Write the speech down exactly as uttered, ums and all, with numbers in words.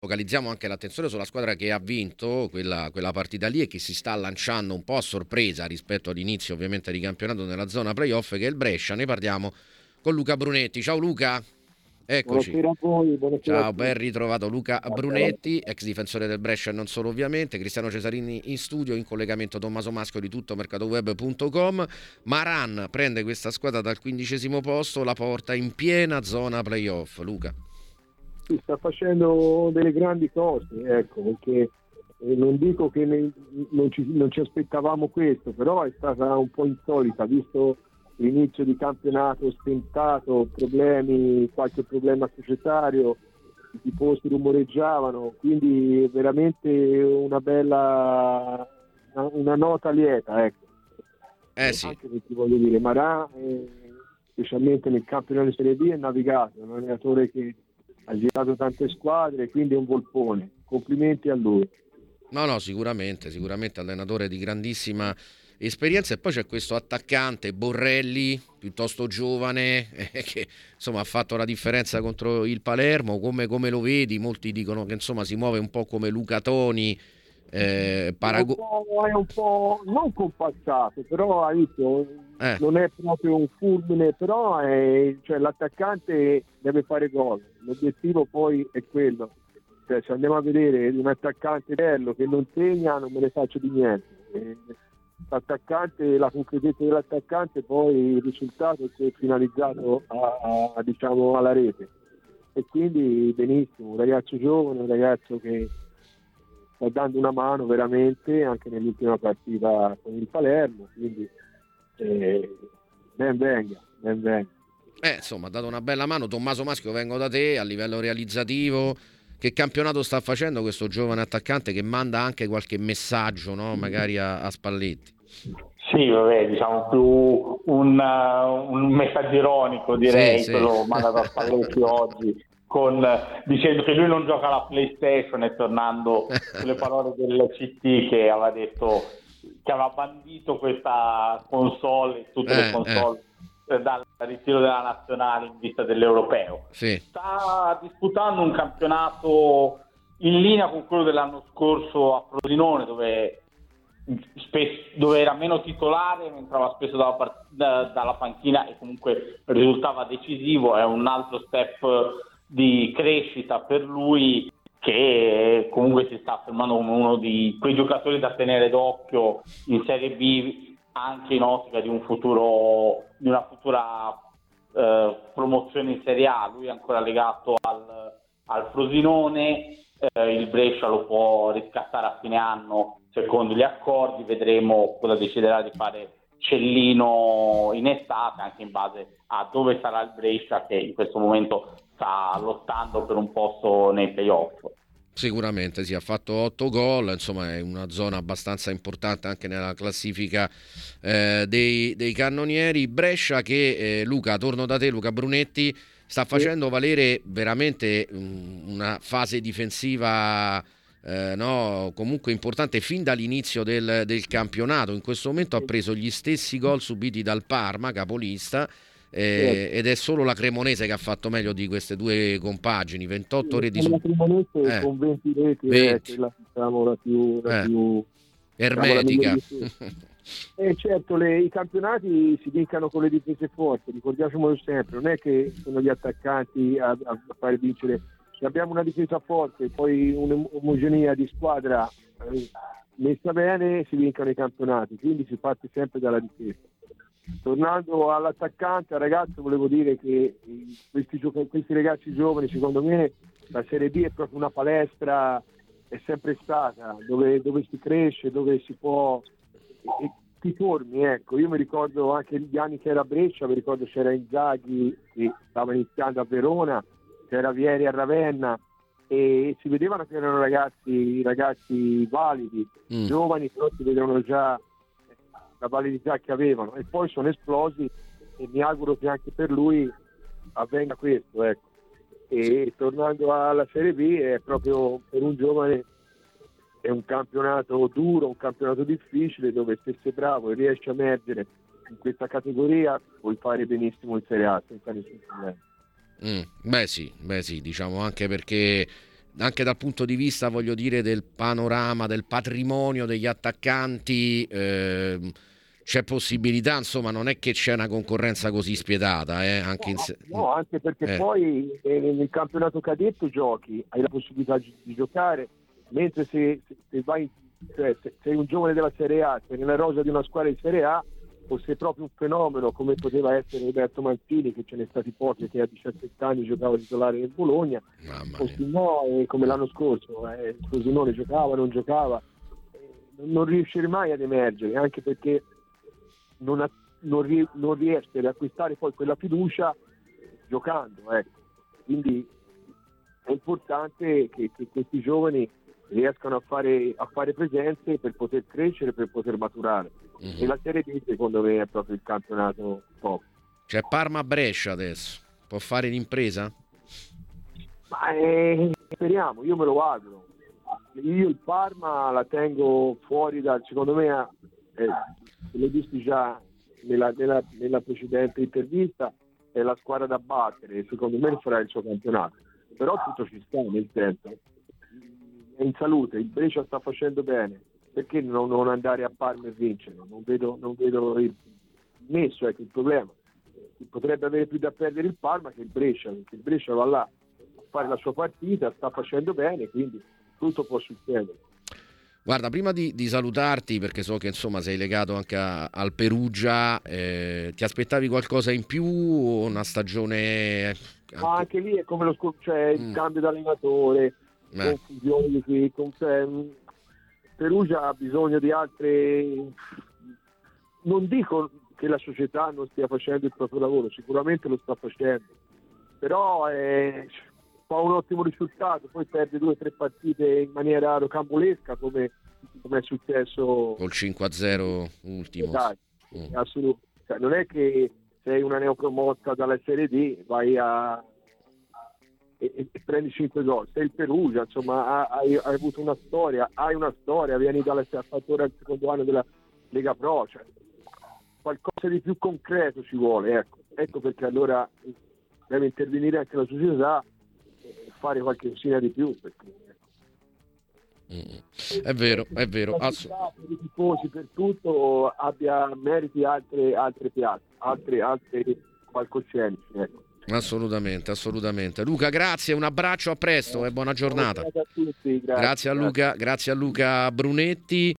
Focalizziamo anche l'attenzione sulla squadra che ha vinto quella, quella partita lì e che si sta lanciando un po' a sorpresa rispetto all'inizio ovviamente di campionato nella zona playoff, che è il Brescia. Ne parliamo con Luca Brunetti. Ciao Luca, eccoci. Buonasera a voi, buonasera a Ciao, ben tutti. ritrovato Luca Brunetti, ex difensore del Brescia e non solo ovviamente. Cristiano Cesarini in studio, in collegamento Tommaso Maschio di tutto mercatoweb punto com. Maran prende questa squadra dal quindicesimo posto, la porta in piena zona playoff. Luca. Si sta facendo delle grandi cose, ecco, perché eh, non dico che ne- non, ci, non ci aspettavamo questo, però è stata un po' insolita, visto l'inizio di campionato stentato, problemi, qualche problema societario, i tifosi rumoreggiavano, quindi veramente una bella, una, una nota lieta, ecco. Eh sì. Anche perché voglio dire, Marà, eh, specialmente nel campionato di Serie B, è navigato, è un allenatore che ha girato tante squadre, quindi è un volpone. Complimenti a lui. No, no, sicuramente, sicuramente allenatore di grandissima esperienza. E poi c'è questo attaccante Borrelli, piuttosto giovane, eh, che insomma ha fatto la differenza contro il Palermo. Come, come lo vedi? Molti dicono che insomma si muove un po' come Luca Toni, eh, È un parago- po', è un po' non compassato, però hai visto, eh, non è proprio un fulmine, però è, cioè, l'attaccante deve fare gol. L'obiettivo poi è quello. Cioè, se andiamo a vedere un attaccante bello che non segna, non me ne faccio di niente. Eh, L'attaccante, la concretezza dell'attaccante, poi il risultato è finalizzato a, a, diciamo, alla rete. E quindi benissimo, un ragazzo giovane, un ragazzo che sta dando una mano veramente anche nell'ultima partita con il Palermo, quindi eh, ben venga, ben venga. eh, insomma ha dato una bella mano. Tommaso Maschio, vengo da te a livello realizzativo. Che campionato sta facendo questo giovane attaccante che manda anche qualche messaggio, no? Magari a, a Spalletti. Sì, vabbè, diciamo più un, uh, un messaggio ironico, Sì, direi, sì. quello mandato a Spalletti oggi, con, dicendo che lui non gioca alla PlayStation e tornando sulle parole del C T che aveva detto che aveva bandito questa console, tutte le Eh, eh, console, eh, dal ritiro della nazionale in vista dell'europeo. sì. Sta disputando un campionato in linea con quello dell'anno scorso a Frosinone, dove Spesso, dove era meno titolare, entrava spesso dalla, part- da, dalla panchina e comunque risultava decisivo. È un altro step di crescita per lui, che comunque si sta affermando come uno di quei giocatori da tenere d'occhio in Serie B, anche in ottica di un futuro, di una futura eh, promozione in Serie A. Lui è ancora legato al, al Frosinone, eh, il Brescia lo può riscattare a fine anno secondo gli accordi, vedremo cosa deciderà di fare Cellino in estate, anche in base a dove sarà il Brescia, che in questo momento sta lottando per un posto nei playoff. Sicuramente sì, ha fatto otto gol, insomma è una zona abbastanza importante anche nella classifica eh, dei, dei cannonieri. Brescia che, eh, Luca, torno da te, Luca Brunetti, sta facendo valere veramente um, una fase difensiva eh, no, comunque importante fin dall'inizio del, del campionato. In questo momento ha preso gli stessi gol subiti dal Parma, capolista, eh, ed è solo la Cremonese che ha fatto meglio di queste due compagini. ventotto reti La su Cremonese eh, con venti reti è venti, quella, diciamo, la più, la eh, più diciamo, la migliore ermetica. di tutte. E certo, le, i campionati si vincano con le difese forti, ricordiamolo sempre, non è che sono gli attaccanti a, a fare vincere. Se abbiamo una difesa forte, poi un'omogenea di squadra eh, messa bene, si vincono i campionati, quindi si parte sempre dalla difesa. Tornando all'attaccante, al ragazzo, volevo dire che questi, gioc- questi ragazzi giovani, secondo me, la Serie B è proprio una palestra, è sempre stata, dove, dove si cresce, dove si può, e, e ti formi, ecco. Io mi ricordo anche gli anni che era a Brescia, mi ricordo c'era Inzaghi che stava iniziando a Verona, c'era Vieri a Ravenna, e si vedevano che erano ragazzi, ragazzi validi, Mm. giovani, però si vedevano già la validità che avevano, e poi sono esplosi, e mi auguro che anche per lui avvenga questo, ecco. E tornando alla Serie B, è proprio per un giovane è un campionato duro, un campionato difficile, dove se sei bravo e riesci a emergere in questa categoria puoi fare benissimo in Serie A senza nessun problema. Mm, beh sì, beh sì, diciamo anche perché anche dal punto di vista, voglio dire, del panorama, del patrimonio degli attaccanti, eh, c'è possibilità, insomma, non è che c'è una concorrenza così spietata, eh, anche no, in se- no, anche perché eh. poi eh, nel campionato cadetto giochi, hai la possibilità di, di giocare, mentre se, se, se vai, cioè, se sei un giovane della Serie A, sei nella rosa di una squadra di Serie A, o sei proprio un fenomeno come poteva essere Roberto Mancini, che ce n'è stati pochi, che a diciassette anni giocava titolare nel Bologna, o se no, eh, come l'anno scorso, eh, Frosinone giocava, non giocava, eh, non riuscirei mai ad emergere, anche perché non, ha, non, rie, non riesce ad acquistare poi quella fiducia giocando, ecco. Quindi è importante che, che questi giovani riescano a fare, a fare presenze per poter crescere, per poter maturare. Mm-hmm. E la Serie B secondo me è proprio il campionato top. C'è Parma-Brescia adesso, può fare l'impresa? Ma eh, speriamo, io me lo auguro. Io il Parma la tengo fuori dal, secondo me, eh, l'ho visto già nella, nella, nella precedente intervista, è la squadra da battere, secondo me farà il suo campionato, però tutto ci sta, nel senso, è in salute, il Brescia sta facendo bene, perché non, non andare a Parma e vincere? Non vedo, non vedo il nesso, ecco il problema. Potrebbe avere più da perdere il Parma che il Brescia, perché il Brescia va là a fare la sua partita, sta facendo bene, quindi tutto può succedere. Guarda, prima di, di salutarti, perché so che insomma sei legato anche a, al Perugia, eh, ti aspettavi qualcosa in più o una stagione? Anche... Ma anche lì è come lo scorso, cioè il mm. cambio d'allenatore, eh. confusioni qui, con, cioè, Perugia ha bisogno di altre, non dico che la società non stia facendo il proprio lavoro, sicuramente lo sta facendo, però eh, fa un ottimo risultato, poi perde due o tre partite in maniera rocambolesca come, come è successo col cinque a zero ultimo. Dai, mm. assolutamente. Cioè, non è che sei una neopromossa dalla Serie D, vai a e, e prendi cinque gol, sei il Perugia, insomma hai, hai avuto una storia, hai una storia, vieni dalla fattore al secondo anno della Lega Pro, cioè qualcosa di più concreto ci vuole, ecco, ecco perché allora deve intervenire anche la società e fare qualche cosina di più, perché mm. è vero, è vero, Ass- per i tifosi, per tutto abbia meriti altre altre piazze, altre altre palcoscenici, ecco. Assolutamente, assolutamente. Luca, grazie, un abbraccio, a presto e buona giornata. Grazie a tutti, grazie. Grazie a Luca, grazie a Luca Brunetti.